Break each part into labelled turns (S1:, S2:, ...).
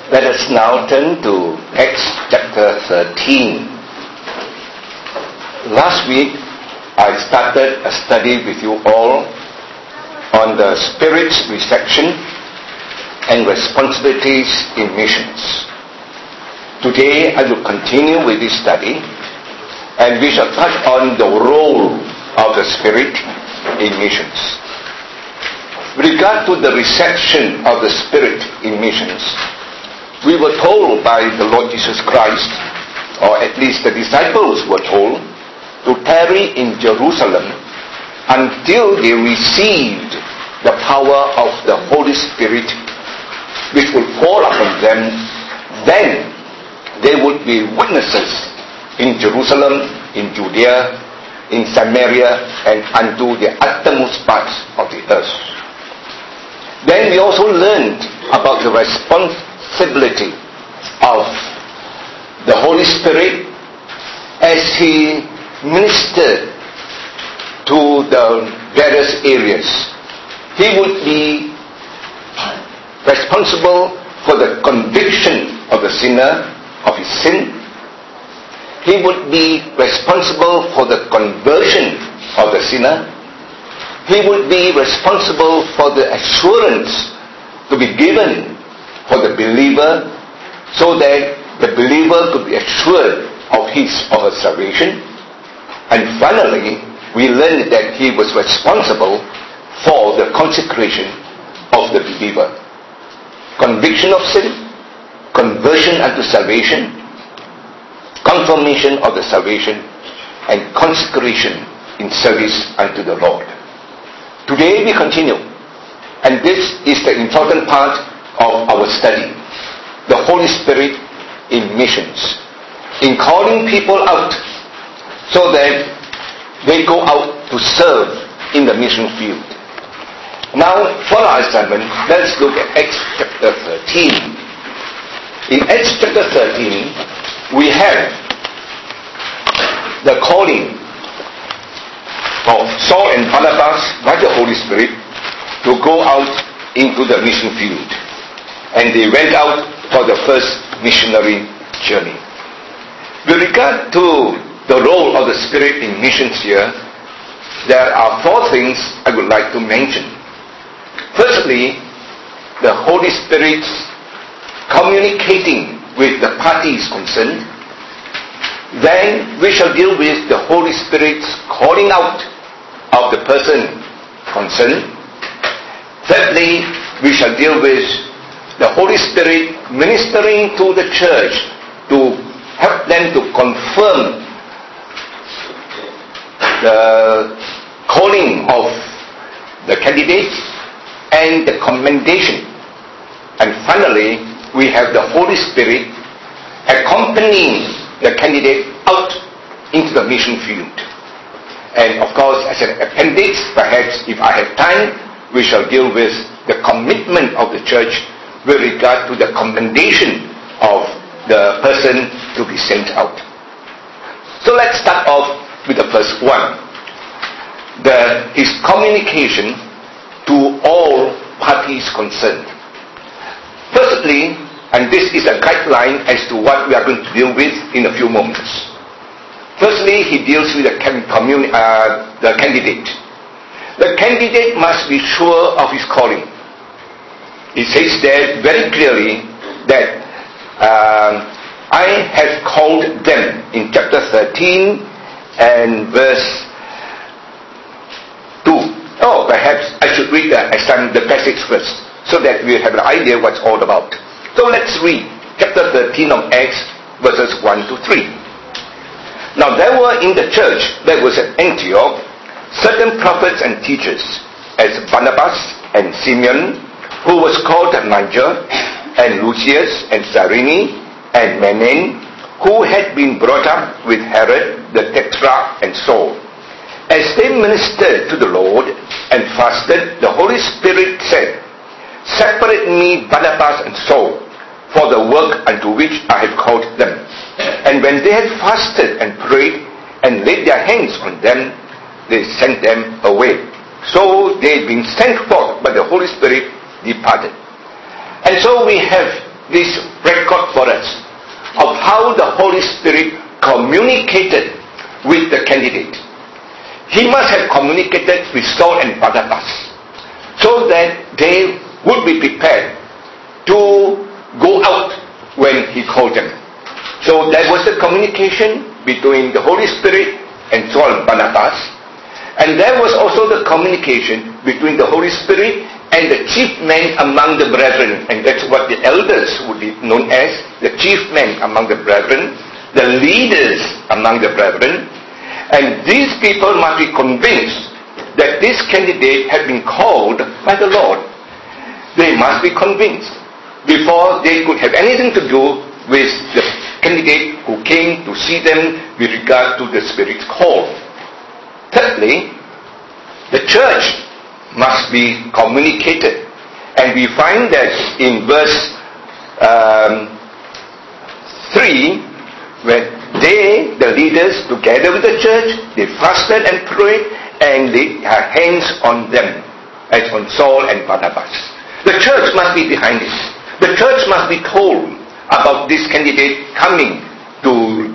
S1: Let us now turn to Acts chapter 13. Last week, I started a study with you all on the Spirit's reception and responsibilities in missions. Today, I will continue with this study, and we shall touch on the role of the Spirit in missions. With regard to the reception of the Spirit in missions, we were told by the Lord Jesus Christ, or at least the disciples were told, to tarry in Jerusalem until they received the power of the Holy Spirit, which would fall upon them. Then they would be witnesses in Jerusalem, in Judea, in Samaria, and unto the uttermost parts of the earth. Then we also learned about the responsibility of the Holy Spirit as He ministered to the various areas. He would be responsible for the conviction of the sinner of his sin. He would be responsible for the conversion of the sinner. He would be responsible for the assurance to be given for the believer, so that the believer could be assured of his or her salvation. And finally, we learned that he was responsible for the consecration of the believer. Conviction of sin, conversion unto salvation, confirmation of the salvation, and consecration in service unto the Lord. Today we continue, and this is the important part of our study, the Holy Spirit in missions, in calling people out so that they go out to serve in the mission field. Now, for our assignment, let's look at Acts chapter 13. In Acts chapter 13, we have the calling of Saul and Barnabas by the Holy Spirit to go out into the mission field. And they went out for the first missionary journey. With regard to the role of the Spirit in missions here, there are four things I would like to mention. Firstly, the Holy Spirit communicating with the parties concerned. Then we shall deal with the Holy Spirit's calling out of the person concerned. Thirdly, we shall deal with the Holy Spirit ministering to the church to help them to confirm the calling of the candidate and the commendation. And finally, we have the Holy Spirit accompanying the candidate out into the mission field. And of course, as an appendix, perhaps if I have time, we shall deal with the commitment of the church with regard to the commendation of the person to be sent out. So let's start off with the first one. His communication to all parties concerned. Firstly, and this is a guideline as to what we are going to deal with in a few moments. Firstly, he deals with the candidate. The candidate must be sure of his calling. He says there very clearly that I have called them in chapter 13 and verse 2. Oh, perhaps I should read the passage first, so that we have an idea what it's all about. So let's read chapter 13 of Acts, verses 1 to 3. Now there were in the church that was at Antioch certain prophets and teachers, as Barnabas and Simeon, who was called Niger, and Lucius and Cyrene and Manaen, who had been brought up with Herod the Tetrarch and Saul. As they ministered to the Lord and fasted, the Holy Spirit said, "Separate me Barnabas and Saul for the work unto which I have called them." And when they had fasted and prayed and laid their hands on them, they sent them away. So they, being sent forth by the Holy Spirit, departed. And so we have this record for us of how the Holy Spirit communicated with the candidate. He must have communicated with Saul and Barnabas so that they would be prepared to go out when he called them. So there was a communication between the Holy Spirit and Saul and Barnabas, and there was also the communication between the Holy Spirit and the chief men among the brethren, and that's what the elders would be known as, the chief men among the brethren, the leaders among the brethren. And these people must be convinced that this candidate had been called by the Lord. They must be convinced before they could have anything to do with the candidate who came to see them with regard to the Spirit's call. Thirdly, the church must be communicated. And we find that in verse 3, when they, the leaders, together with the church, they fasted and prayed and laid their hands on them, as on Saul and Barnabas. The church must be behind it. The church must be told about this candidate coming to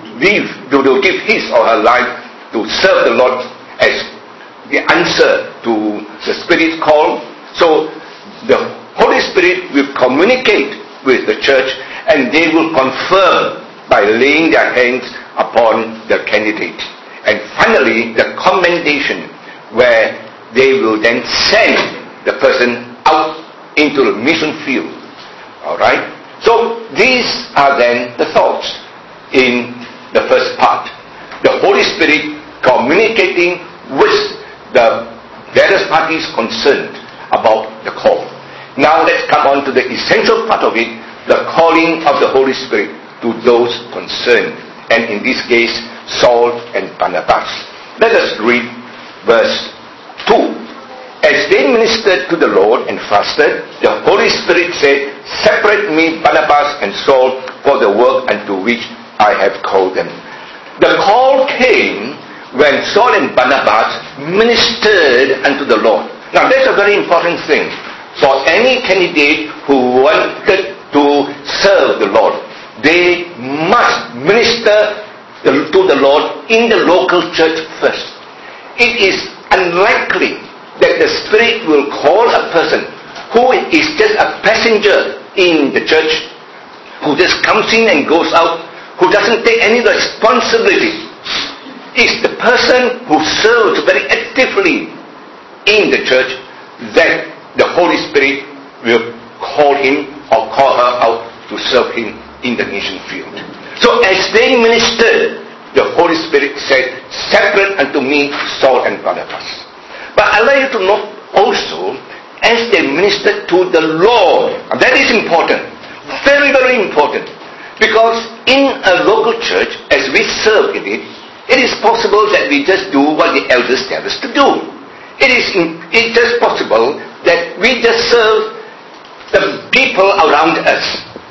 S1: give his or her life to serve the Lord as the answer to the Spirit's call. So the Holy Spirit will communicate with the church, and they will confirm by laying their hands upon the candidate. And finally, the commendation, where they will then send the person out into the mission field. Alright? So these are then the thoughts in the first part. The Holy Spirit communicating with the various parties concerned about the call. Now let's come on to the essential part of it, the calling of the Holy Spirit to those concerned, and in this case, Saul and Barnabas. Let us read verse 2. As they ministered to the Lord and fasted, the Holy Spirit said, "Separate me, Barnabas and Saul, for the work unto which I have called them." The call came when Saul and Barnabas ministered unto the Lord. Now that's a very important thing for any candidate who wanted to serve the Lord. They must minister to the Lord in the local church first. It is unlikely that the Spirit will call a person who is just a passenger in the church, who just comes in and goes out, who doesn't take any responsibility. It's the person who serves very actively in the church that the Holy Spirit will call him or call her out to serve him in the mission field. So as they ministered, the Holy Spirit said, "Separate unto me Saul and Barnabas." But I'd like you to note also, as they ministered to the Lord. That is important. Very, very important. Because in a local church, as we serve in it, it is possible that we just do what the elders tell us to do. It's just possible that we just serve the people around us.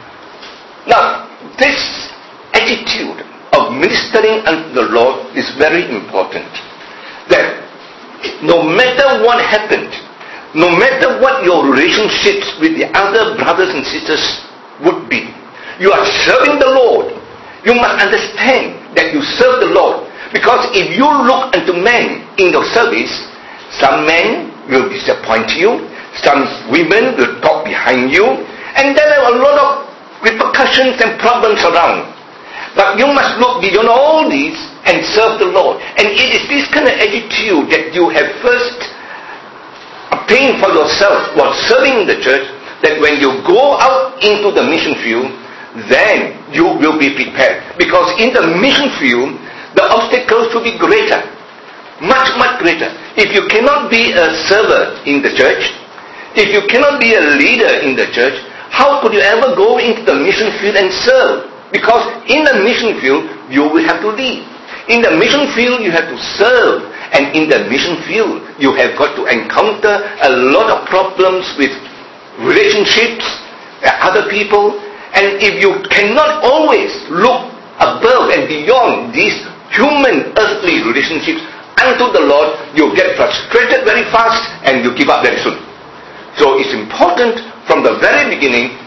S1: Now, this attitude of ministering unto the Lord is very important. That no matter what happened, no matter what your relationships with the other brothers and sisters would be, you are serving the Lord. You must understand that you serve the Lord. Because if you look unto men in your service, some men will disappoint you, some women will talk behind you, and there are a lot of repercussions and problems around. But you must look beyond all these and serve the Lord. And it is this kind of attitude that you have first obtained for yourself while serving in the church, that when you go out into the mission field, then you will be prepared. Because in the mission field, the obstacles will be greater. Much, much greater. If you cannot be a server in the church, if you cannot be a leader in the church, how could you ever go into the mission field and serve? Because in the mission field, you will have to lead. In the mission field, you have to serve. And in the mission field, you have got to encounter a lot of problems with relationships, other people. And if you cannot always look above and beyond these human, earthly relationships unto the Lord, you get frustrated very fast and you give up very soon. So it's important from the very beginning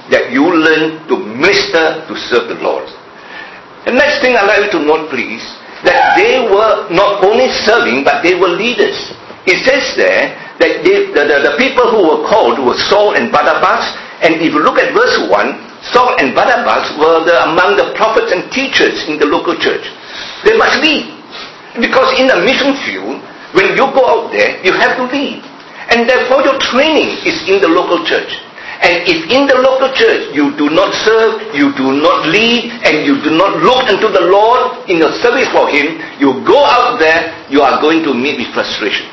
S1: that you learn to minister to serve the Lord. The next thing I'd like you to note, please, that they were not only serving, but they were leaders. It says there that the people who were called were Saul and Barnabas, and if you look at verse 1, Saul and Barnabas were among the prophets and teachers in the local church. They must lead. Because in the mission field, when you go out there, you have to lead. And therefore your training is in the local church. And if in the local church you do not serve, you do not lead, and you do not look unto the Lord in your service for Him, you go out there, you are going to meet with frustrations.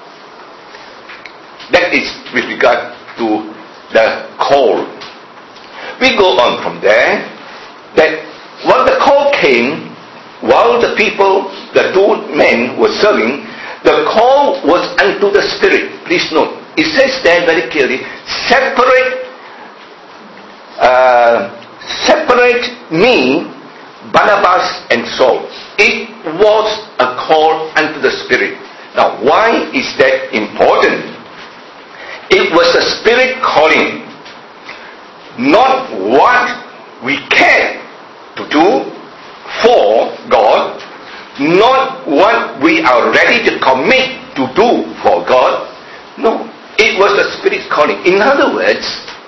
S1: That is with regard to the call. We go on from there, that when the call came, while the people, the two men were serving, the call was unto the Spirit. Please note, it says there very clearly, separate me, Barnabas and Saul. It was a call unto the Spirit. Now, why is that important? It was the Spirit calling, not what we can to do for God, not what we are ready to commit to do for God. No, it was the Spirit's calling. In other words,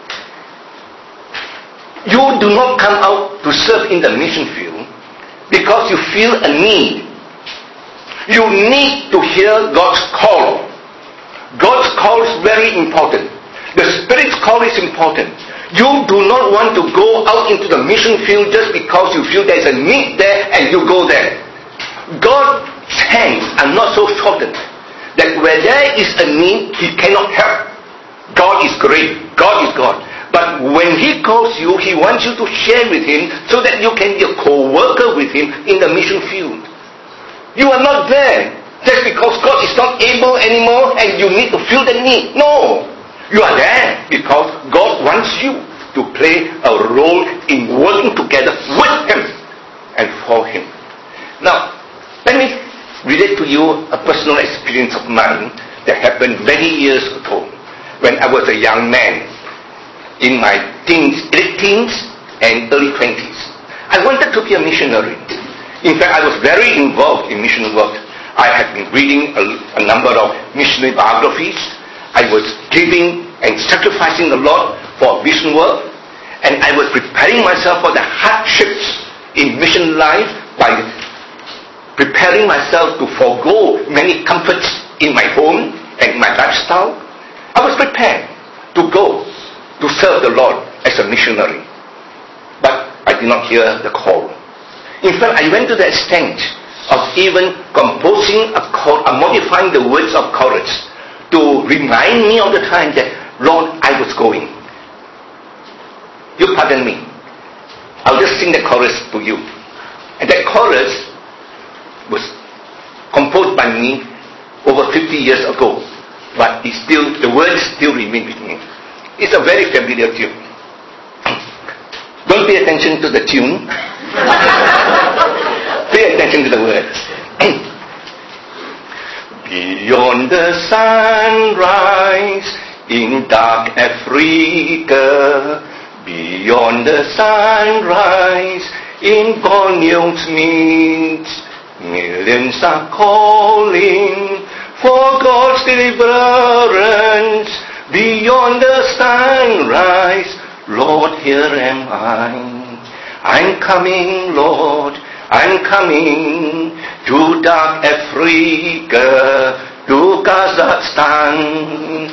S1: you do not come out to serve in the mission field because you feel a need. You need to hear God's call. God's call is very important. The Spirit's call is important. You do not want to go out into the mission field just because you feel there is a need there and you go there. God's hands are not so shortened that where there is a need, He cannot help. God is great. God is God. But when He calls you, He wants you to share with Him so that you can be a co-worker with Him in the mission field. You are not there just because God is not able anymore and you need to fill the need. No. You are there because God wants you to play a role in working together with Him and for Him. Now, let me relate to you a personal experience of mine that happened many years ago when I was a young man in my late teens and early 20s. I wanted to be a missionary. In fact, I was very involved in mission work. I had been reading a number of missionary biographies. I was giving and sacrificing a lot for mission work. And I was preparing myself for the hardships in mission life by preparing myself to forego many comforts in my home and my lifestyle. I was prepared to go to serve the Lord as a missionary. But I did not hear the call. In fact, I went to the extent of even composing modifying the words of chorus to remind me all the time that, Lord, I was going. You pardon me. I'll just sing the chorus to you. And that chorus was composed by me over 50 years ago. But the words still remain with me. It's a very familiar tune. Don't pay attention to the tune. Pay attention to the words. Beyond the sunrise in dark Africa, beyond the sunrise in Borneo's midst, millions are calling for God's deliverance. Beyond the sunrise, Lord, here am I. I'm coming, Lord, I'm coming to dark Africa, to Kazakhstan.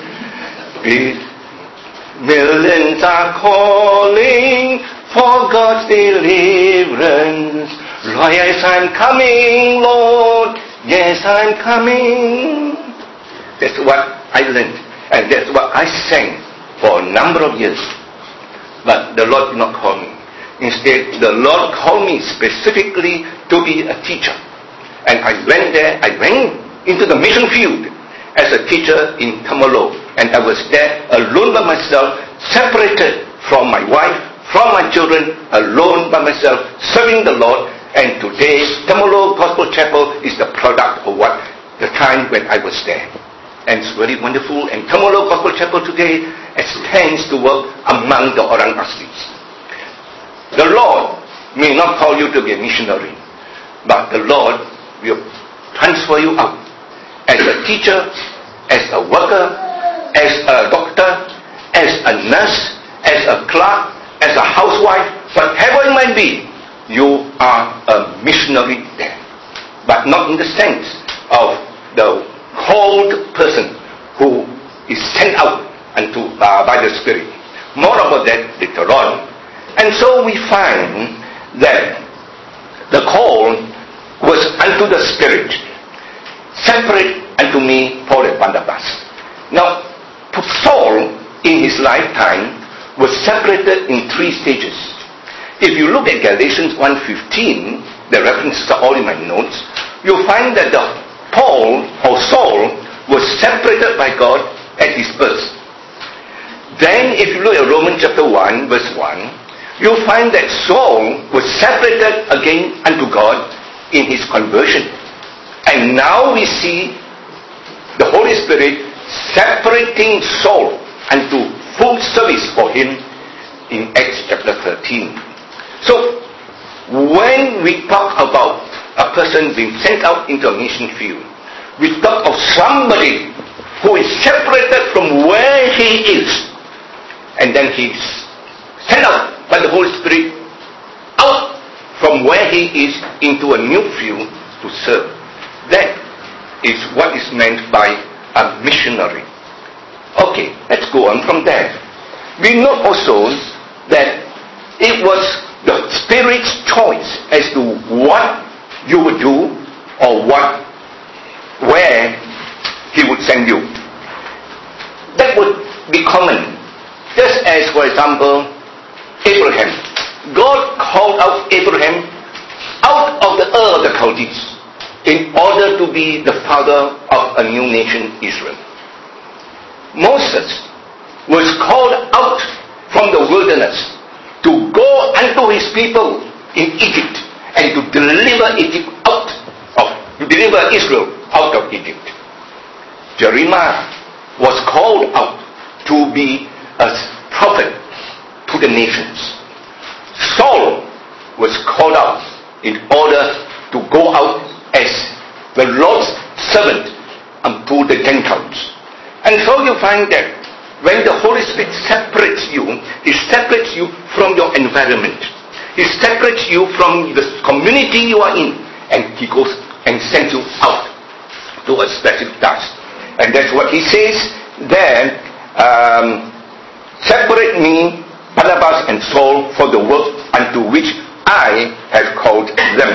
S1: Millions are calling for God's deliverance. Lord, yes, I'm coming, Lord, yes, I'm coming. That's what I learned, and that's what I sang for a number of years. But the Lord did not call me. Instead, the Lord called me specifically to be a teacher. And I went there, I went into the mission field as a teacher in Tamalo. And I was there alone by myself, separated from my wife, from my children, alone by myself, serving the Lord. And today, Tamalo Gospel Chapel is the product of the time when I was there. And it's very wonderful. And Tamalo Gospel Chapel today extends to work among the Orang Aslis. The Lord may not call you to be a missionary, but the Lord will transfer you out as a teacher, as a worker, as a doctor, as a nurse, as a clerk, as a housewife, whatever it might be, you are a missionary there. But not in the sense of the called person who is sent out by the Spirit. More about that later on. And so we find that the call was unto the Spirit, separate unto me Paul and Barnabas. Now, Saul in his lifetime was separated in 3 stages. If you look at Galatians 1:15, the references are all in my notes, you'll find that Paul or Saul was separated by God at his birth. Then if you look at Romans chapter 1 verse 1, you'll find that Saul was separated again unto God in his conversion. And now we see the Holy Spirit separating Saul unto full service for him in Acts chapter 13. So, when we talk about a person being sent out into a mission field, we talk of somebody who is separated from where he is, and then he's sent out by the Holy Spirit out from where he is into a new field to serve. That is what is meant by a missionary. Okay, let's go on from there. We know also that it was the Spirit's choice as to what you would do or where he would send you. That would be common. Just as, for example, Abraham. God called out Abraham out of the Ur of the Chaldees in order to be the father of a new nation, Israel. Moses was called out from the wilderness to go unto his people in Egypt and to deliver Israel out of Egypt. Jeremiah was called out to be a prophet to the nations. Saul was called out in order to go out as the Lord's servant unto the Gentiles. And so you find that when the Holy Spirit separates you, He separates you from your environment. He separates you from the community you are in, and He goes and sends you out to a specific task. And that's what He says there, separate me, Barnabas and Saul, for the work unto which I have called them.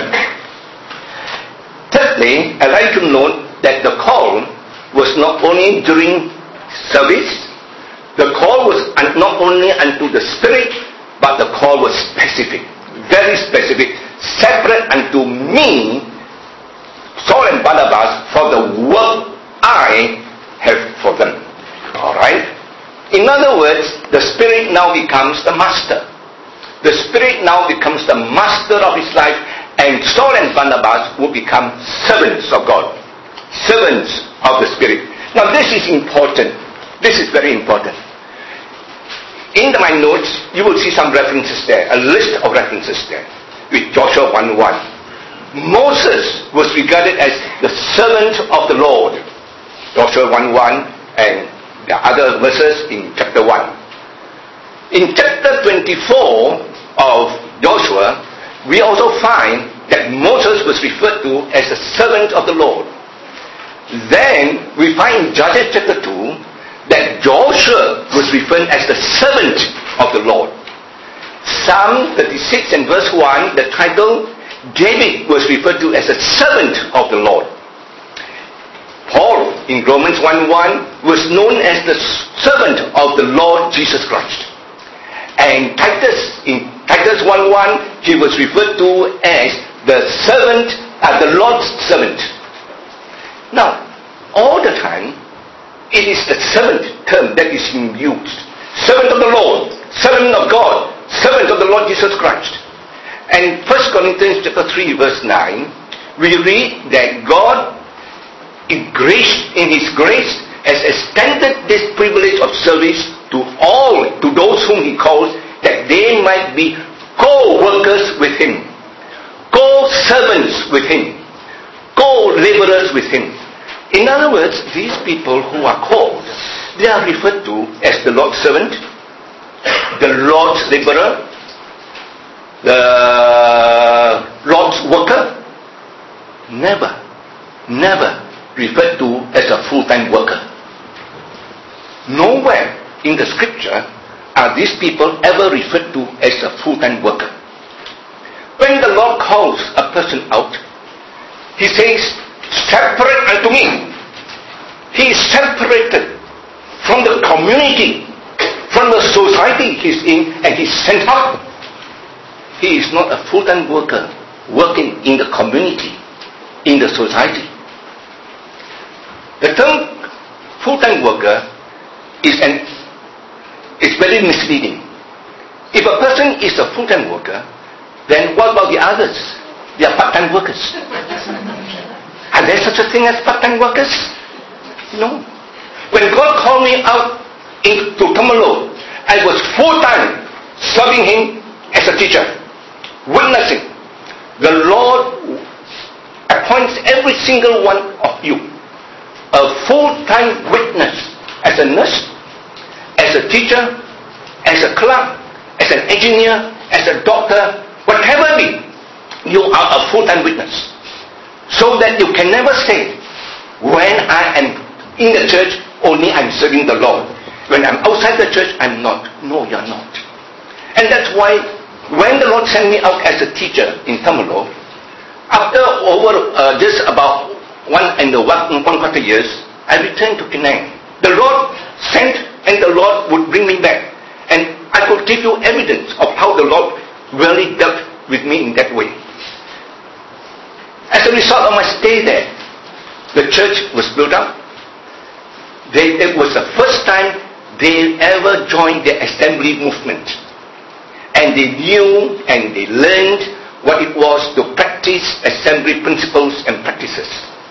S1: Thirdly, I'd like to note that the call was not only during service, the call was not only unto the Spirit, but the call was specific, very specific, separate unto me, Saul and Barnabas, for the work I have for them. Alright? In other words, the Spirit now becomes the master. The Spirit now becomes the master of his life, and Saul and Barnabas will become servants of God, servants of the Spirit. Now this is important. This is very important. In my notes, you will see some references there, a list of references there, with Joshua 1:1. Moses was regarded as the servant of the Lord, Joshua 1:1, and the other verses in chapter 1. In chapter 24 of Joshua, we also find that Moses was referred to as the servant of the Lord. Then we find in Judges chapter 2 that Joshua was referred as the servant of the Lord. Psalm 36 and verse 1, the title, David was referred to as a servant of the Lord. Paul in Romans 1:1 was known as the servant of the Lord Jesus Christ. And Titus, in Titus 1:1, he was referred to as the servant, the Lord's servant. Now, all the time, it is the servant term that is used. Servant of the Lord, servant of God, servant of the Lord Jesus Christ. And 1 Corinthians chapter 3 verse 9, we read that God in His grace has extended this privilege of service to all, to those whom he calls, that they might be co-workers with him, co-servants with him, co-laborers with him. In other words, these people who are called, they are referred to as the Lord's servant, the Lord's laborer, the Lord's worker. Never referred to as a full-time worker. Nowhere in the scripture are these people ever referred to as a full-time worker. When the Lord calls a person out, he says, separate unto me. He is separated from the community, from the society he's in, and he's sent out. He is not a full-time worker working in the community, in the society. The term full-time worker is very misleading. If a person is a full-time worker, then what about the others? They are part-time workers. Are there such a thing as part-time workers? No. When God called me out into Tamalo, I was full-time serving him as a teacher, witnessing. The Lord appoints every single one of you a full-time witness as a nurse, as a teacher, as a clerk, as an engineer, as a doctor, whatever be, you are a full-time witness. So that you can never say, when I am in the church, only I'm serving the Lord. When I'm outside the church, I'm not. No, you're not. And that's why when the Lord sent me out as a teacher in Tamalo, after just about one quarter years, I returned to Penang. The Lord sent and the Lord would bring me back. And I could give you evidence of how the Lord really dealt with me in that way. As a result of my stay there, the church was built up. It was the first time they ever joined the assembly movement. And they knew and they learned what it was to practice assembly principles and practices.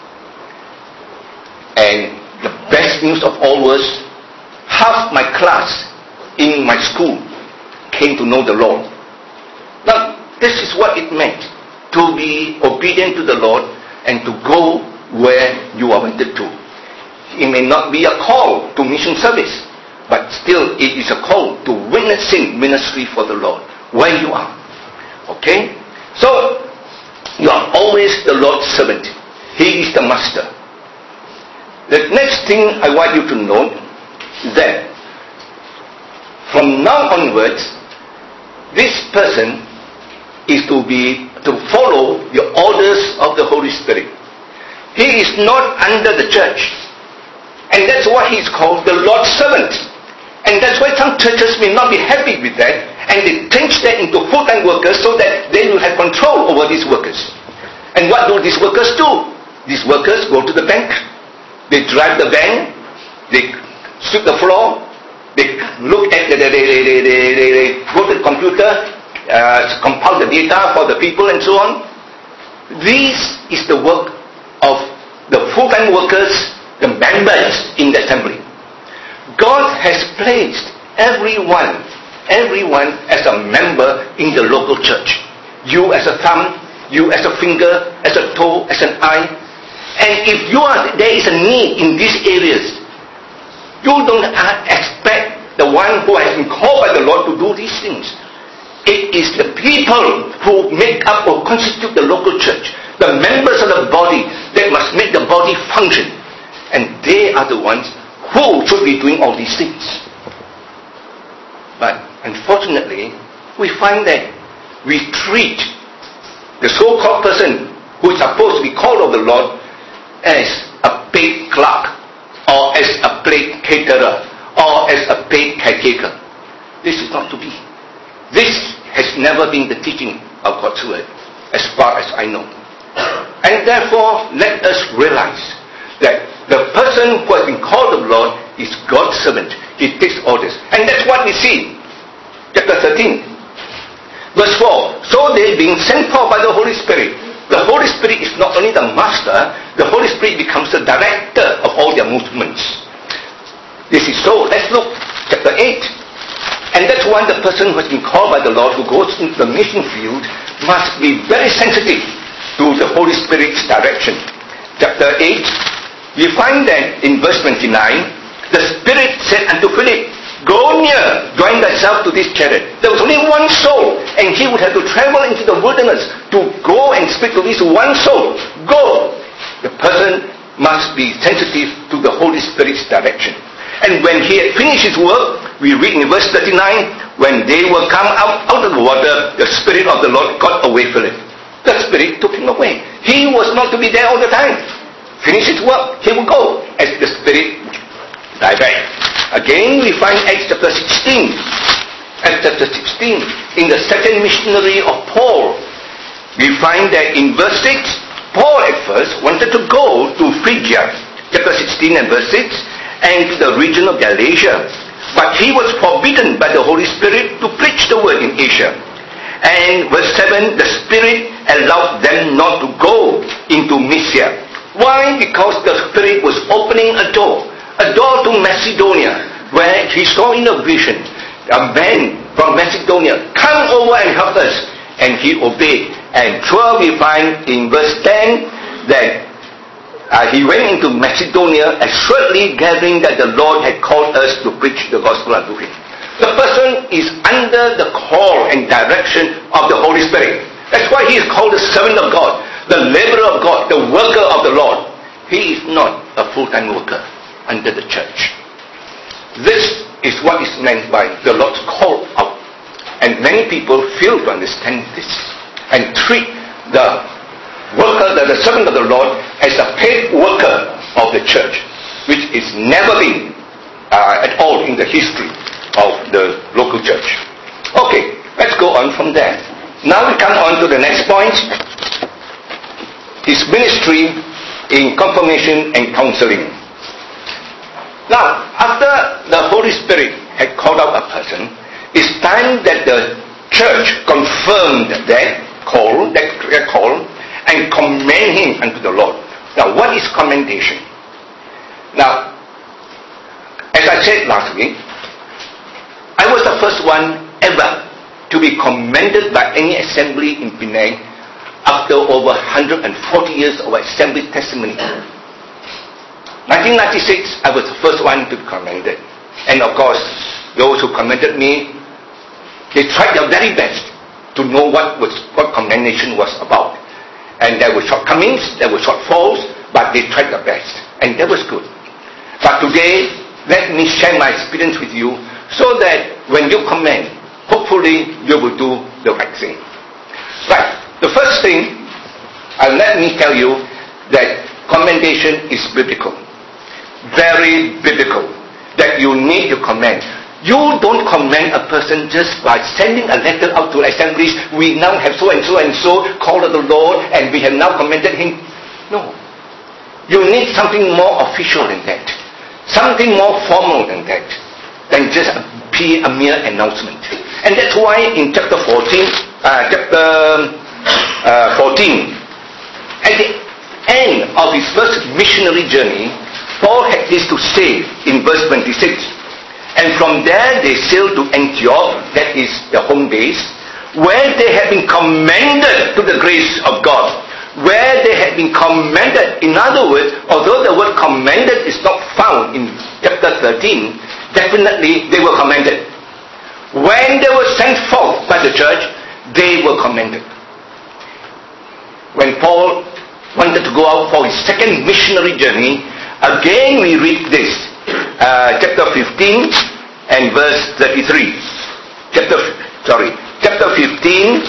S1: And the best news of all was, half my class in my school came to know the Lord. Now, this is what it meant to be obedient to the Lord and to go where you are wanted to. It may not be a call to mission service, but still it is a call to witnessing ministry for the Lord, where you are. Okay? So, you are always the Lord's servant. He is the master. The next thing I want you to note is that from now onwards, this person is to follow the orders of the Holy Spirit. He is not under the church. And that's why he is called the Lord's servant. And that's why some churches may not be happy with that, and they change that into full-time workers so that they will have control over these workers. And what do these workers do? These workers go to the bank, they drive the van, they sweep the floor, they look at they go to the computer, compile the data for the people and so on. This is the work of the full-time workers, the members in the assembly. God has placed everyone as a member in the local church. You as a thumb, you as a finger, as a toe, as an eye. And if there is a need in these areas, you don't expect the one who has been called by the Lord to do these things. It is the people who make up or constitute the local church, the members of the body that must make the body function. And they are the ones who should be doing all these things. But unfortunately, we find that we treat the so-called person who is supposed to be called of the Lord as a paid clerk, or as a paid caterer, or as a paid caretaker. This is not to be. This has never been the teaching of God's word, as far as I know. And therefore, let us realize that the person who has been called of the Lord is God's servant. He takes orders. And that's what we see. Chapter 13. Verse 4. So they being sent forth by the Holy Spirit. The Holy Spirit is not only the master, the Holy Spirit becomes the director of all their movements. This is so. Let's look chapter 8. And that's why the person who has been called by the Lord, who goes into the mission field, must be very sensitive to the Holy Spirit's direction. Chapter 8, we find that in verse 29, the Spirit said unto Philip, "Go near, join thyself to this chariot." There was only one soul, and he would have to travel into the wilderness to go and speak to this one soul. Go! The person must be sensitive to the Holy Spirit's direction. And when he had finished his work, we read in verse 39, when they were come out of the water, the Spirit of the Lord got away Philip. The Spirit took him away. He was not to be there all the time. Finish his work, he would go as the Spirit direct. Again, we find Acts chapter 16. Acts chapter 16, in the second missionary of Paul, we find that in verse 6, Paul at first wanted to go to Phrygia, chapter 16 and verse 6, and to the region of Galatia. But he was forbidden by the Holy Spirit to preach the word in Asia. And verse 7, the Spirit allowed them not to go into Mysia. Why? Because the Spirit was opening a door to Macedonia, where he saw in a vision a man from Macedonia, "Come over and help us." And he obeyed. And so we find in verse 10 that he went into Macedonia, assuredly gathering that the Lord had called us to preach the gospel unto him. The person is under the call and direction of the Holy Spirit. That's why he is called the servant of God, the laborer of God, the worker of the Lord. He is not a full-time worker under the church. This is what is meant by the Lord's call out. And many people fail to understand this and treat the worker, the servant of the Lord, as a paid worker of the church, which is never been at all in the history of the local church. Okay, let's go on from there. Now we come on to the next point. His ministry in confirmation and counseling. Now, after the Holy Spirit had called out a person, it's time that the church confirmed that call, and commend him unto the Lord. Now, what is commendation? Now, as I said last week, I was the first one ever to be commended by any assembly in Penang after over 140 years of assembly testimony. 1996, I was the first one to be commended. And of course, those who commended me, they tried their very best to know what commendation was about. And there were shortcomings, there were shortfalls, but they tried their best. And that was good. But today, let me share my experience with you so that when you commend, hopefully you will do the right thing. Right. The first thing, let me tell you that commendation is biblical. Very biblical. That you need to commend. You don't commend a person just by sending a letter out to assemblies. We now have so and so and so called of the Lord and we have now commended him. No. You need something more official than that. Something more formal than that. Than just a mere announcement. And that's why in chapter 14, at the end of his first missionary journey, Paul had this to say in verse 26. And from there they sailed to Antioch, that is the home base, where they had been commended to the grace of God. Where they had been commended. In other words, although the word commended is not found in chapter 13, definitely they were commended. When they were sent forth by the church, they were commended. When Paul wanted to go out for his second missionary journey, again we read this, chapter 15 and verse 33. Chapter 15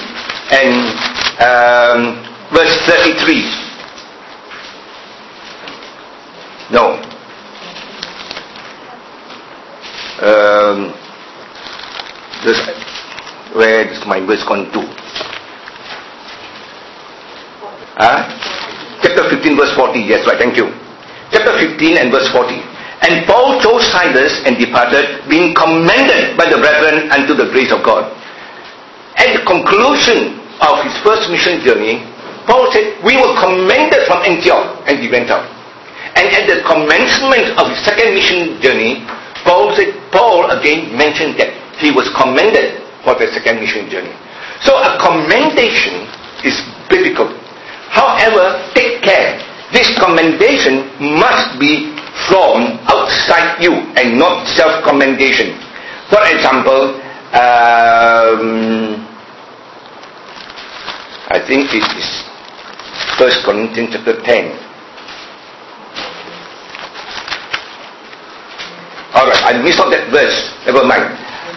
S1: and verse 33. No. Where is my verse gone to? Chapter 15 verse 40. Yes, right, thank you. Chapter 15 and verse 40. And Paul chose Silas and departed, being commended by the brethren unto the grace of God. At the conclusion of his first mission journey, Paul said, we were commended from Antioch, and he went out. And at the commencement of his second mission journey, Paul again mentioned that he was commended for the second mission journey. So a commendation is biblical. However, take care. This commendation must be from outside you and not self-commendation. For example, I think it is 1 Corinthians chapter 10. Alright, I missed out that verse. Never mind.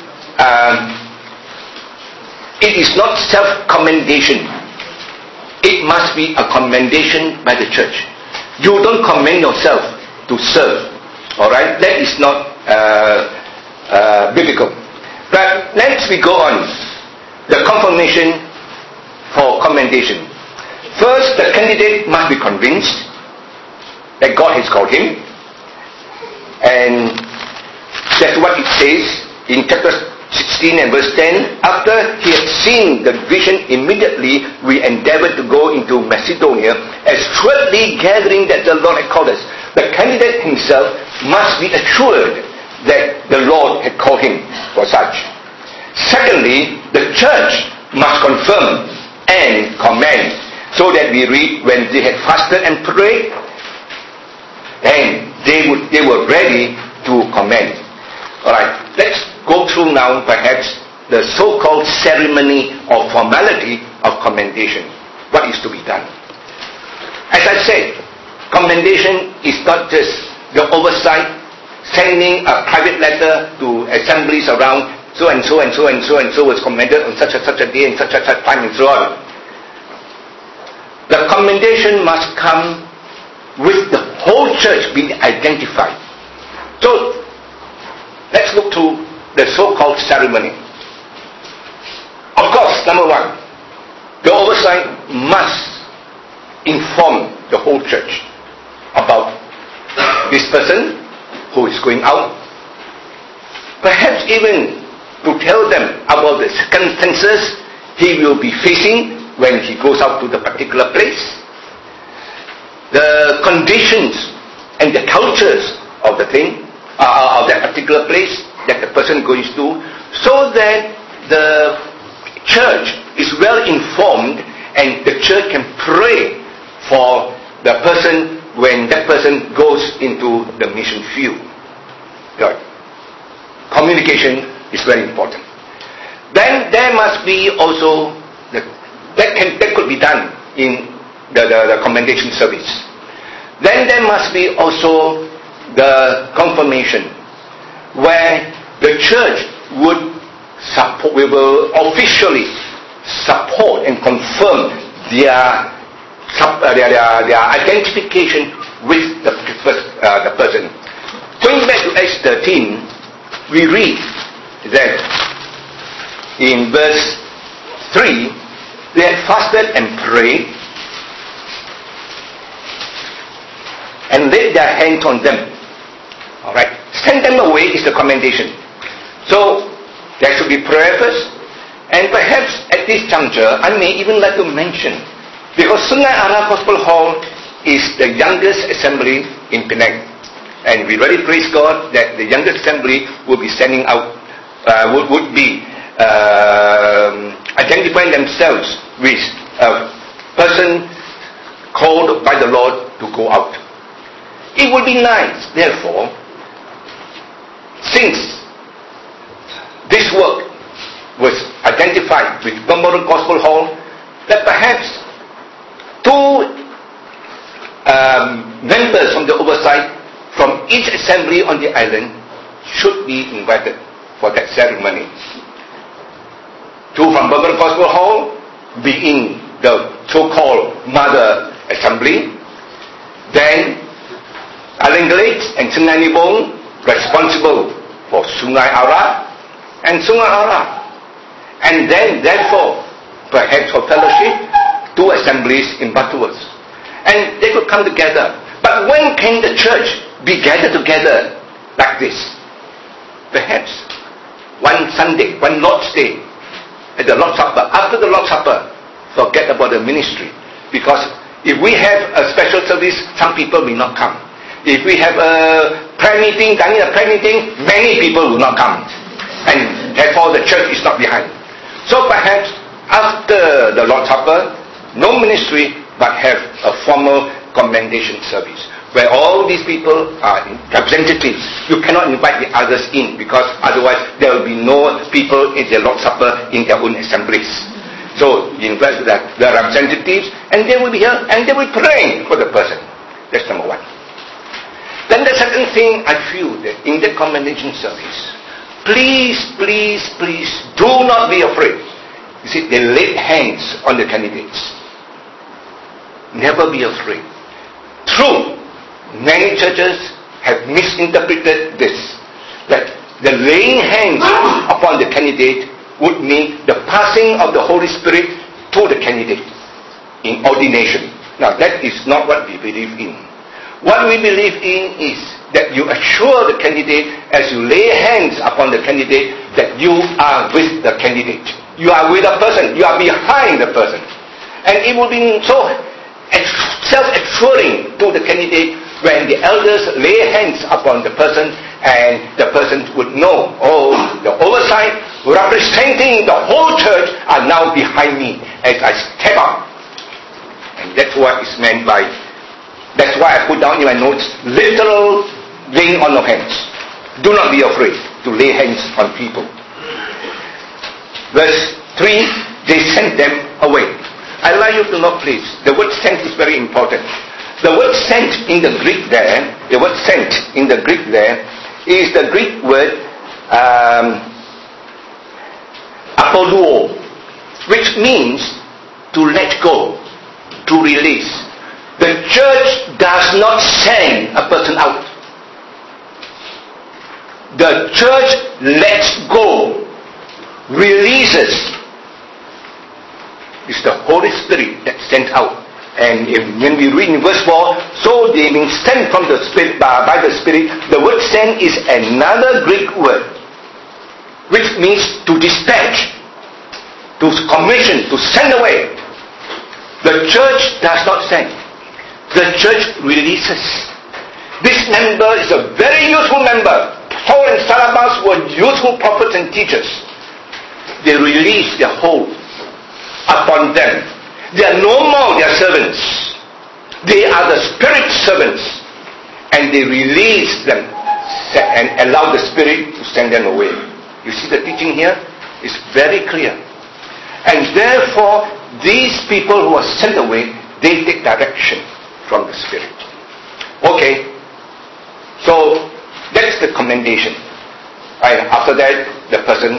S1: It is not self-commendation. It must be a commendation by the church. You don't commend yourself to serve. Alright? That is not biblical. But next we go on. The confirmation for commendation. First, the candidate must be convinced that God has called him. And that's what it says in chapter 16 and verse 10. After he had seen the vision, immediately we endeavored to go into Macedonia, assuredly gathering that the Lord had called us. The candidate himself must be assured that the Lord had called him for such. Secondly, the church must confirm and commend. So that we read, when they had fasted and prayed, then they were ready to commend. Alright, let's go through now perhaps the so-called ceremony or formality of commendation. What is to be done? As I said, commendation is not just the oversight, sending a private letter to assemblies around, so and so and so and so and so was commended on such and such a day and such time and so on. The commendation must come with the whole church being identified. So, let's look to the so-called ceremony. Of course, number one, the oversight must inform the whole church about this person who is going out. Perhaps even to tell them about the circumstances he will be facing when he goes out to the particular place, the conditions and the cultures of the thing, of that particular place that the person goes to, so that the church is well informed and the church can pray for the person when that person goes into the mission field. Right. Communication is very important. Then there must be also that could be done in the commendation service. Then there must be also the confirmation, where the church will officially support and confirm their identification with the person. Going back to Acts 13, we read that in verse 3, they had fasted and prayed and laid their hands on them. Alright. Send them away is the commendation. So, there should be prayer first. And perhaps at this juncture, I may even like to mention, because Sungai Ara Gospel Hall is the youngest assembly in Penang. And we really praise God that the youngest assembly will be sending out, would be identifying themselves with a person called by the Lord to go out. It would be nice, therefore, since this work was identified with Memorial Gospel Hall, that perhaps two members from the oversight from each assembly on the island should be invited for that ceremony. Two from Memorial Gospel Hall, being the so-called mother assembly, then Aling Glades and Sungai Nibong responsible for Sungai Ara and Sungai Ara. And then, therefore, perhaps for fellowship, two assemblies in Batuas. And they could come together. But when can the church be gathered together like this? Perhaps one Sunday, one Lord's Day, at the Lord's Supper. After the Lord's Supper, forget about the ministry. Because if we have a special service, some people will not come. If we have a prayer meeting, done in a prayer meeting, many people will not come. And therefore the church is not behind. So perhaps after the Lord's Supper, no ministry, but have a formal commendation service, where all these people are representatives. You cannot invite the others in, because otherwise there will be no people in the Lord's Supper in their own assemblies. So you invite the representatives, and they will be here, and they will pray for the person. That's number one. Then the second thing, I feel that in the commendation service, please do not be afraid. You see, they laid hands on the candidates. Never be afraid. True, many churches have misinterpreted this, that the laying hands upon the candidate would mean the passing of the Holy Spirit to the candidate in ordination. Now that is not what we believe in. What we believe in is that you assure the candidate, as you lay hands upon the candidate, that you are with the candidate. You are with the person. You are behind the person. And it will be so self-assuring to the candidate when the elders lay hands upon the person, and the person would know, oh, the oversight representing the whole church are now behind me as I step up. And that's what is meant by, that's why I put down in my notes, literal laying on of hands. Do not be afraid to lay hands on people. Verse 3, they sent them away. I'd like you to know, please, the word sent is very important. The word sent in the Greek there, is the Greek word apoluo, which means to let go, to release. The church does not send a person out. The church lets go, releases. It's the Holy Spirit that sent out. And when we read in verse 4, so they being sent from the Spirit by the Spirit, the word send is another Greek word, which means to dispatch, to commission, to send away. The church does not send. The church releases. This member is a very useful member. Paul and Barnabas were useful prophets and teachers. They release their hold upon them. They are no more their servants. They are the Spirit's servants. And they release them and allow the Spirit to send them away. You see the teaching here? It's very clear. And therefore, these people who are sent away, they take direction from the Spirit. Okay. So, that's the commendation. And after that, the person,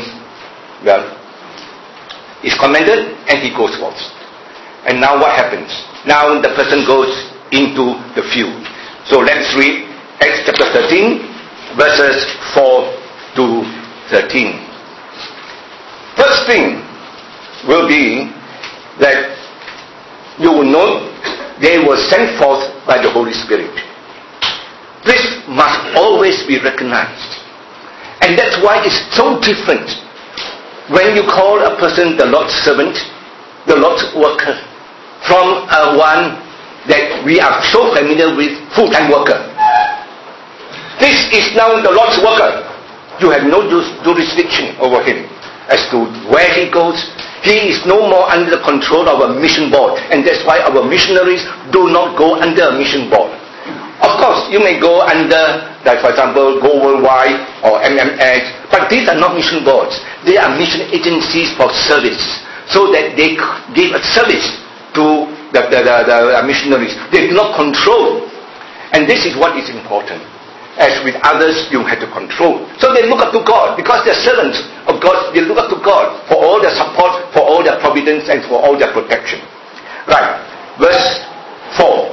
S1: is commended and he goes forth. And now what happens? Now the person goes into the field. So let's read Acts chapter 13, verses 4 to 13. First thing will be that you will know they were sent forth by the Holy Spirit. This must always be recognized. And that's why it's so different when you call a person the Lord's servant, the Lord's worker, from one that we are so familiar with, full-time worker. This is now the Lord's worker. You have no jurisdiction over him as to where he goes. He is no more under the control of a mission board, and that's why our missionaries do not go under a mission board. Of course, you may go under, like for example, Go Worldwide or MMS, but these are not mission boards. They are mission agencies for service, so that they give a service to the missionaries. They do not control. And this is what is important. As with others, you have to control. So they look up to God, because they're servants of God. They look up to God for all their support, for all their providence, and for all their protection. Right. Verse 4.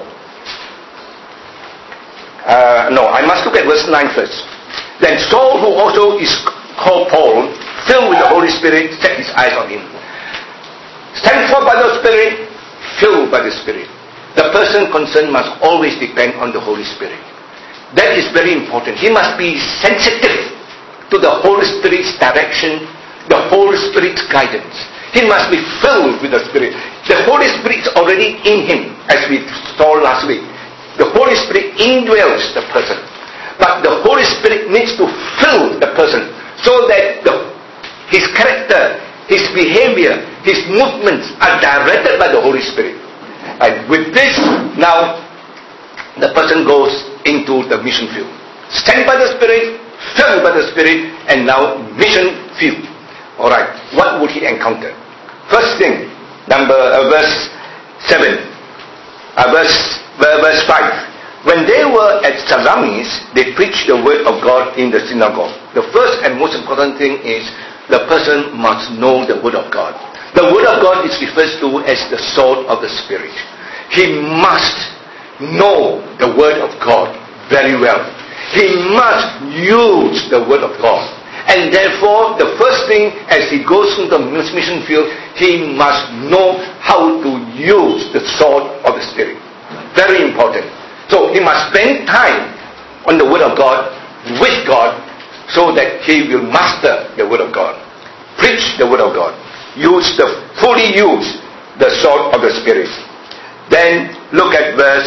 S1: I must look at verse 9 first. Then Saul, who also is called Paul, filled with the Holy Spirit, set his eyes on him. Stand forth by the Spirit, filled by the Spirit. The person concerned must always depend on the Holy Spirit. That is very important. He must be sensitive to the Holy Spirit's direction, the Holy Spirit's guidance. He must be filled with the Spirit. The Holy Spirit is already in him, as we saw last week. The Holy Spirit indwells the person. But the Holy Spirit needs to fill the person so that his character, his behavior, his movements are directed by the Holy Spirit. And with this, now the person goes into the mission field. Sent by the Spirit, filled by the Spirit, and now mission field. Alright, what would he encounter? First thing, verse 7, verse 5. When they were at Salamis, they preached the word of God in the synagogue. The first and most important thing is the person must know the word of God. The word of God is referred to as the sword of the Spirit. He must know the word of God very well. He must use the word of God. And therefore, the first thing as he goes into the mission field, he must know how to use the sword of the Spirit. Very important. So he must spend time on the word of God, with God, so that he will master the word of God. Preach the word of God. Fully use the sword of the Spirit. Then look at verse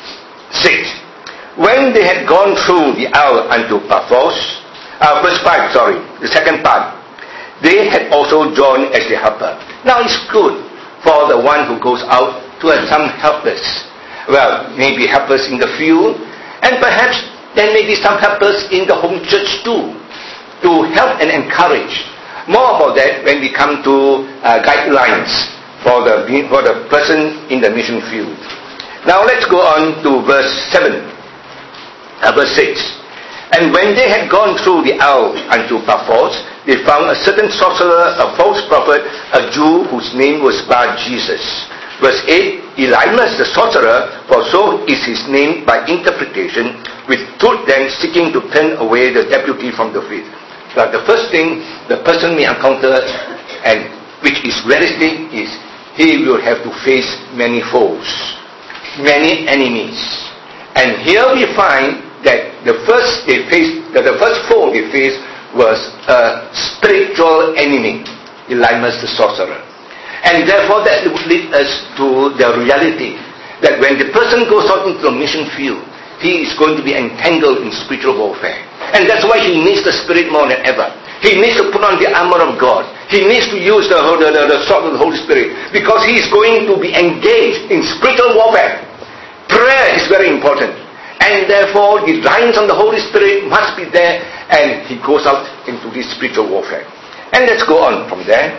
S1: 6. When they had gone through the isle unto Paphos, verse 5, the second part, they had also John as the helper. Now it's good for the one who goes out to have some helpers. Well, maybe helpers in the field, and perhaps there may be some helpers in the home church too, to help and encourage. More about that when we come to guidelines for the person in the mission field. Now let's go on to verse 7, verse 6. And when they had gone through the isle unto Paphos, they found a certain sorcerer, a false prophet, a Jew whose name was Bar-Jesus. Verse 8, Elymas the sorcerer, for so is his name by interpretation, withstood them, seeking to turn away the deputy from the faith. But the first thing the person may encounter, and which is realistic, is he will have to face many foes, many enemies. And here we find that the first foe they faced was a spiritual enemy, Elymas the sorcerer. And therefore that would lead us to the reality that when the person goes out into the mission field, he is going to be entangled in spiritual warfare. And that's why he needs the Spirit more than ever. He needs to put on the armor of God. He needs to use the sword of the Holy Spirit, because he is going to be engaged in spiritual warfare. Prayer is very important. And therefore the reliance on the Holy Spirit must be there, and he goes out into this spiritual warfare. And let's go on from there.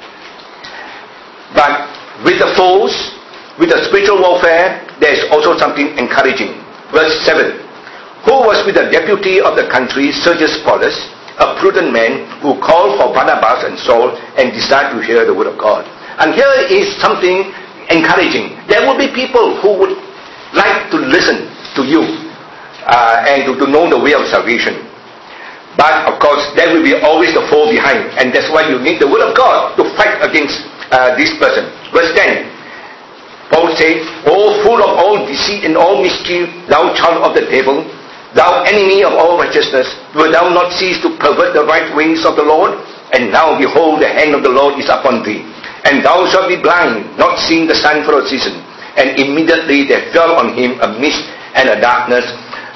S1: But with the foes, with the spiritual warfare, there is also something encouraging. Verse 7. Who was with the deputy of the country, Sergius Paulus, a prudent man, who called for Barnabas and Saul and desired to hear the word of God. And here is something encouraging. There will be people who would like to listen to you and to know the way of salvation. But of course, there will be always the foe behind, and that's why you need the word of God to fight against this person. Verse 10. Paul said, O full of all deceit and all mischief, thou child of the devil, thou enemy of all righteousness, wilt thou not cease to pervert the right ways of the Lord? And now behold, the hand of the Lord is upon thee, and thou shalt be blind, not seeing the sun for a season. And immediately there fell on him a mist and a darkness,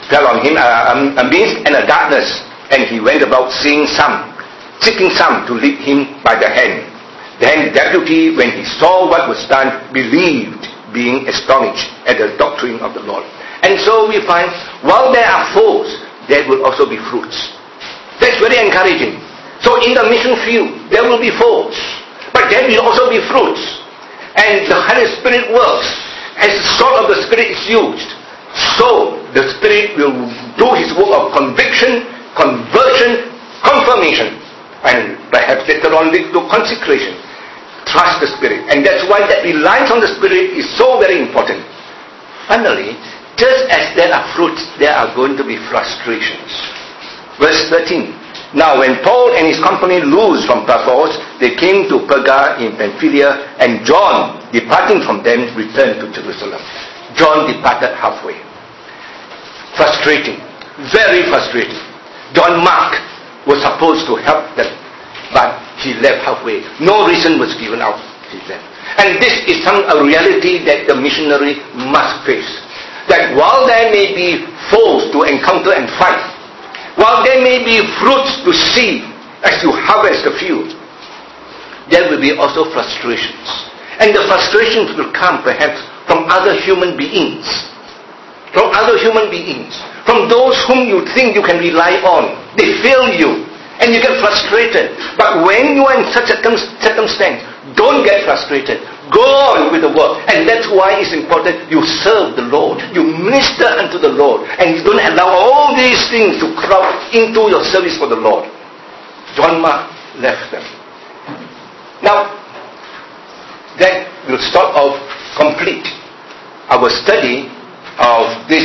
S1: and he went about seeking some to lead him by the hand. Then the deputy, when he saw what was done, believed, being astonished at the doctrine of the Lord. And so we find, while there are foes, there will also be fruits. That's very encouraging. So in the mission field, there will be foes, but there will also be fruits. And the Holy Spirit works. As the sword of the Spirit is used, so the Spirit will do his work of conviction, conversion, confirmation, and perhaps later on lead to consecration. Trust the Spirit. And that's why that reliance on the Spirit is so very important. Finally, just as there are fruits, there are going to be frustrations. Verse 13. Now when Paul and his company loosed from Paphos, they came to Perga in Pamphylia, and John, departing from them, returned to Jerusalem. John departed halfway. Frustrating. Very frustrating. John Mark was supposed to help them, but he left halfway. No reason was given out. He left. And this is a reality that the missionary must face. That while there may be foes to encounter and fight. While there may be fruits to see as you harvest the field, there will be also frustrations. And the frustrations will come perhaps from other human beings. From other human beings. From those whom you think you can rely on. They fail you. And you get frustrated. But when you are in such a circumstance, don't get frustrated. Go on with the work. And that's why it's important you serve the Lord. You minister unto the Lord. And you don't allow all these things to crowd into your service for the Lord. John Mark left them. Now, that will sort of complete our study of this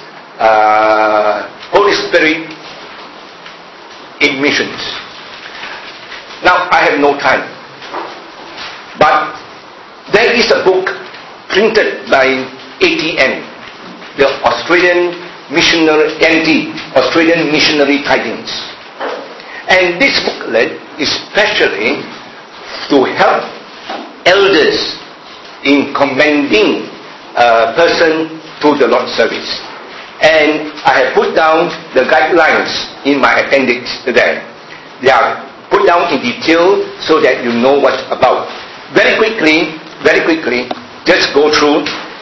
S1: Holy Spirit in missions. Now, I have no time. But there is a book printed by ATM, the Australian Missionary NT, Australian Missionary Tidings. And this booklet is specially to help elders in commending a person to the Lord's service. And I have put down the guidelines in my appendix there. They are put down in detail so that you know what's about. Very quickly, just go through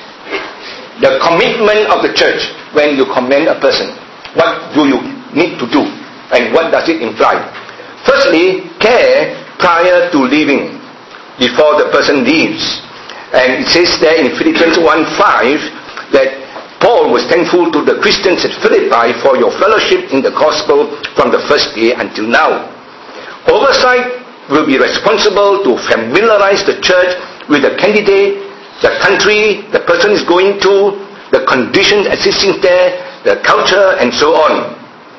S1: the commitment of the church when you commend a person. What do you need to do? And what does it imply? Firstly, care prior to leaving, before the person leaves. And it says there in Philippians 1:5 that Paul was thankful to the Christians at Philippi for your fellowship in the gospel from the first day until now. Oversight will be responsible to familiarize the church with the candidate, the country the person is going to, the conditions existing there, the culture, and so on.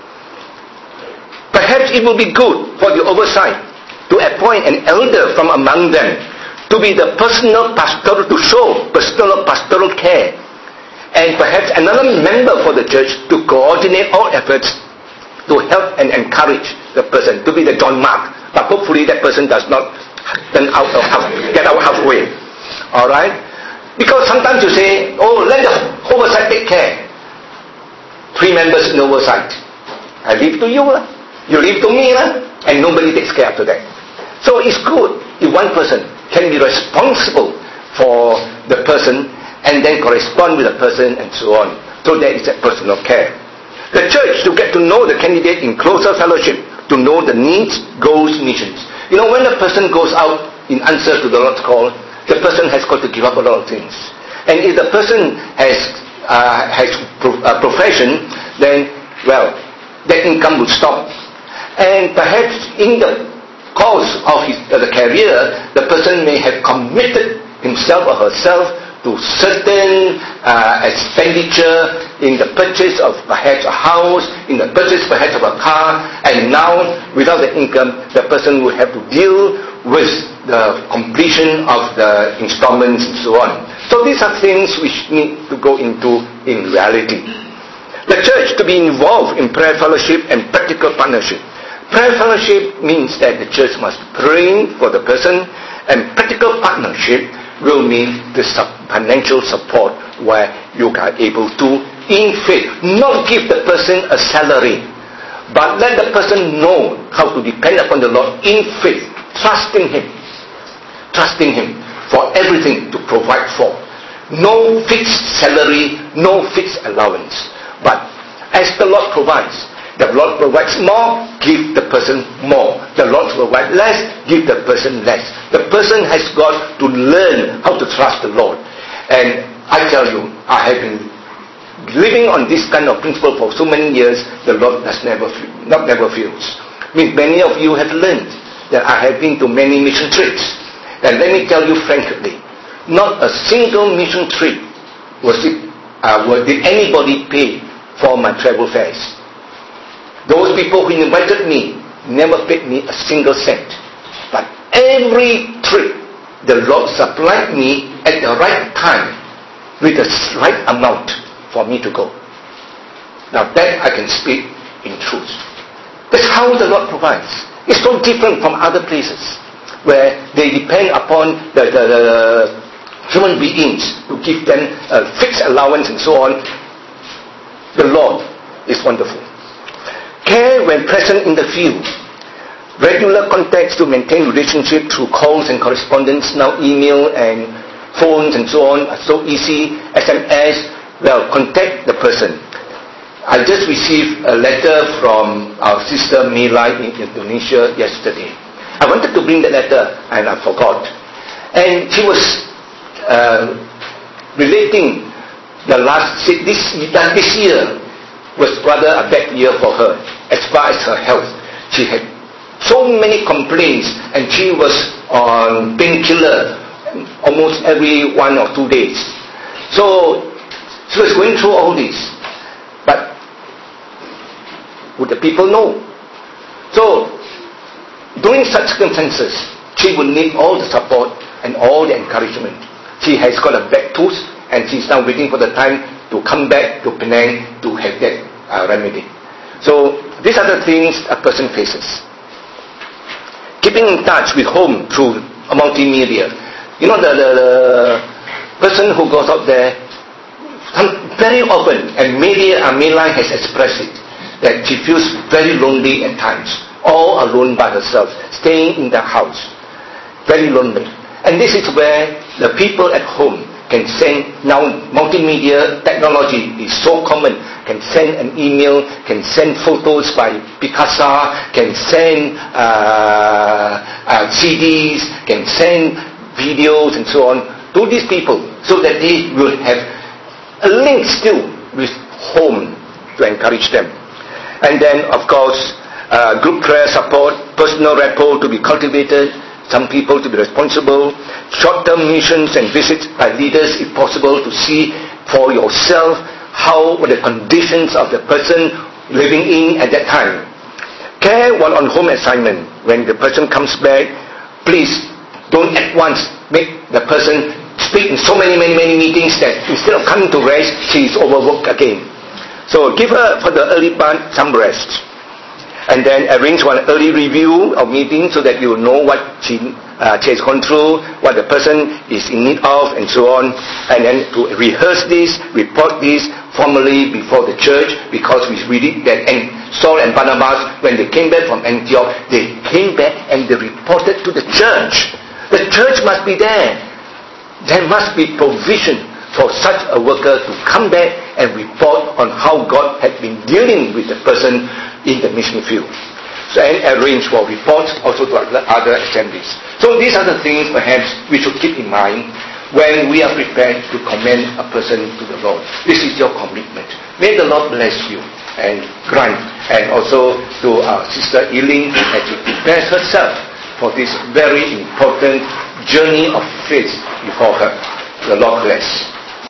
S1: Perhaps it will be good for the oversight to appoint an elder from among them to be the personal pastoral, to show personal pastoral care, and perhaps another member for the church to coordinate all efforts to help and encourage the person, to be the John Mark. But hopefully that person does not get out halfway. Alright? Because sometimes you say, oh, let the oversight take care. 3 members in oversight. I leave to you. You leave to me. And nobody takes care after that. So it's good if one person can be responsible for the person and then correspond with the person and so on. So there is that personal care. The church to get to know the candidate in closer fellowship, to know the needs, goals, missions. You know, when a person goes out in answer to the Lord's call, the person has got to give up a lot of things. And if the person has a profession, then, well, that income would stop. And perhaps in the course of the career, the person may have committed himself or herself to certain expenditure in the purchase of perhaps a house, in the purchase perhaps of a car, and now without the income, the person will have to deal with the completion of the installments and so on. So these are things which need to go into in reality. The church to be involved in prayer fellowship and practical partnership. Prayer fellowship means that the church must pray for the person, and practical partnership will mean the financial support where you are able to, in faith, not give the person a salary, but let the person know how to depend upon the Lord in faith, trusting Him for everything to provide for. No fixed salary, no fixed allowance, but as the Lord provides. The Lord provides more, give the person more. The Lord provides less, give the person less. The person has got to learn how to trust the Lord. And I tell you, I have been living on this kind of principle for so many years. The Lord never fails. I mean, many of you have learned that I have been to many mission trips. And let me tell you frankly, not a single mission trip did anybody pay for my travel fares. Those people who invited me never paid me a single cent. But every trip, the Lord supplied me at the right time with the right amount for me to go. Now that I can speak in truth. That's how the Lord provides. It's so different from other places where they depend upon the human beings to give them a fixed allowance and so on. the Lord is wonderful. Care when present in the field. Regular contacts to maintain relationship through calls and correspondence, now email and phones and so on are so easy. SMS, well, contact the person. I just received a letter from our sister Milai in Indonesia yesterday. I wanted to bring the letter and I forgot. And she was relating this year was rather a bad year for her as far as her health. She had so many complaints and she was on painkiller almost every 1 or 2 days. So she was going through all this. But would the people know? So during such circumstances, she will need all the support and all the encouragement. She has got a bad tooth and she's now waiting for the time to come back to Penang to have that remedy. So these are the things a person faces. Keeping in touch with home through multimedia. You know, the person who goes out there, very often, and Milai has expressed it, that she feels very lonely at times, all alone by herself, staying in the house, very lonely. And this is where the people at home can send, now multimedia technology is so common, can send an email, can send photos by Picasa, can send CDs, can send videos and so on to these people so that they will have a link still with home to encourage them. And then of course group prayer support, personal rapport to be cultivated, some people to be responsible, short-term missions and visits by leaders if possible to see for yourself how the conditions of the person living in at that time. Care while on home assignment. When the person comes back, please don't at once make the person speak in so many meetings that instead of coming to rest, she is overworked again. So give her for the early part some rest. And then arrange one early review of meeting so that you know what she has gone through, what the person is in need of, and so on. And then to rehearse this, report this formally before the church, because we read it that and Saul and Barnabas, when they came back from Antioch, they came back and they reported to the church. The church must be there. There must be provision for such a worker to come back and report on how God had been dealing with the person in the mission field. So, and arrange for reports also to other assemblies. So these are the things perhaps we should keep in mind when we are prepared to commend a person to the Lord. This is your commitment. May the Lord bless you and grant, and also to our sister Eileen as she prepares herself for this very important journey of faith before her. The Lord bless.